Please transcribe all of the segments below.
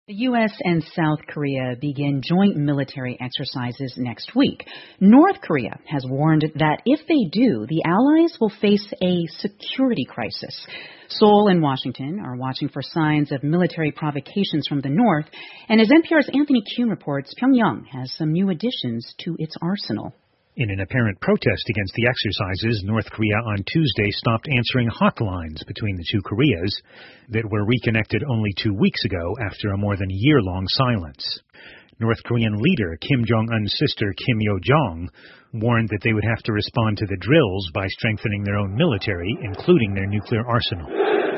The U.S. and South Korea begin joint military exercises next week. North Korea has warned that if they do, the allies will face a security crisis. Seoul and Washington are watching for signs of military provocations from the north. And as NPR's Anthony Kuhn reports, Pyongyang has some new additions to its arsenal. In an apparent protest against the exercises, North Korea on Tuesday stopped answering hotlines between the two Koreas that were reconnected only 2 weeks ago after a more than year-long silence. North Korean leader Kim Jong-un's sister Kim Yo-jong warned that they would have to respond to the drills by strengthening their own military, including their nuclear arsenal.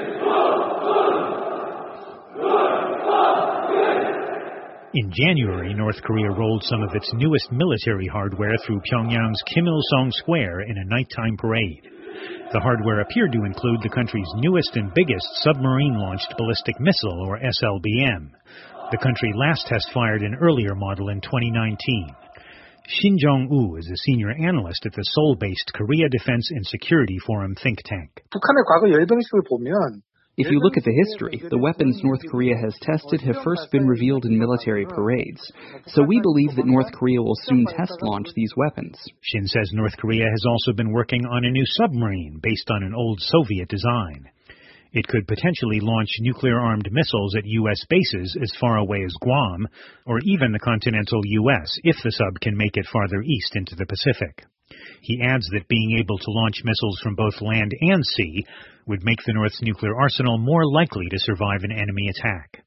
In January, North Korea rolled some of its newest military hardware through Pyongyang's Kim Il-sung Square in a nighttime parade. The hardware appeared to include the country's newest and biggest submarine-launched ballistic missile, or SLBM. The country last test-fired an earlier model in 2019. Shin Jong-woo is a senior analyst at the Seoul-based Korea Defense and Security Forum think tank. 북한의 과거 열병식을 보면 if you look at the history, the weapons North Korea has tested have first been revealed in military parades. So we believe that North Korea will soon test launch these weapons. Shin says North Korea has also been working on a new submarine based on an old Soviet design. It could potentially launch nuclear-armed missiles at U.S. bases as far away as Guam, or even the continental U.S. if the sub can make it farther east into the Pacific. He adds that being able to launch missiles from both land and sea would make the North's nuclear arsenal more likely to survive an enemy attack.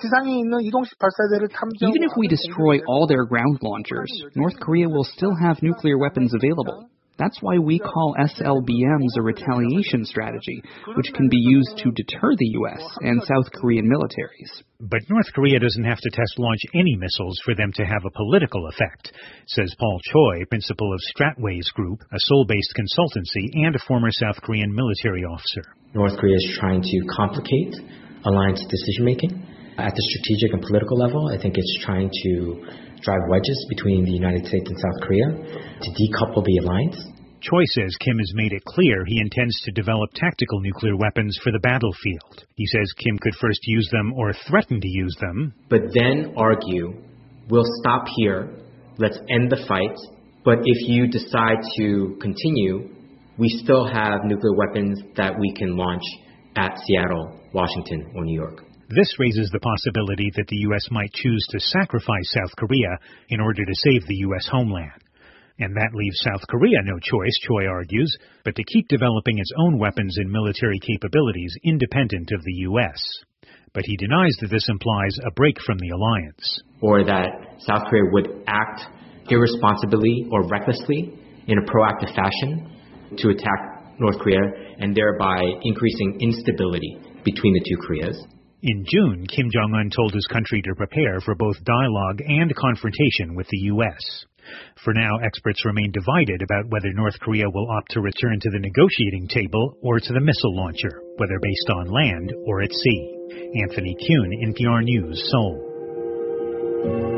Even if we destroy all their ground launchers, North Korea will still have nuclear weapons available. That's why we call SLBMs a retaliation strategy, which can be used to deter the U.S. and South Korean militaries. But North Korea doesn't have to test launch any missiles for them to have a political effect, says Paul Choi, principal of Stratways Group, a Seoul-based consultancy and a former South Korean military officer. North Korea is trying to complicate alliance decision-making. At the strategic and political level, I think it's trying to drive wedges between the United States and South Korea to decouple the alliance. Choi says Kim has made it clear he intends to develop tactical nuclear weapons for the battlefield. He says Kim could first use them or threaten to use them, but then argue, we'll stop here, let's end the fight, but if you decide to continue, we still have nuclear weapons that we can launch at Seattle, Washington, or New York. This raises the possibility that the U.S. might choose to sacrifice South Korea in order to save the U.S. homeland. And that leaves South Korea no choice, Choi argues, but to keep developing its own weapons and military capabilities independent of the U.S. But he denies that this implies a break from the alliance. Or that South Korea would act irresponsibly or recklessly in a proactive fashion to attack North Korea and thereby increasing instability between the two Koreas. In June, Kim Jong-un told his country to prepare for both dialogue and confrontation with the U.S. For now, experts remain divided about whether North Korea will opt to return to the negotiating table or to the missile launcher, whether based on land or at sea. Anthony Kuhn, NPR News, Seoul.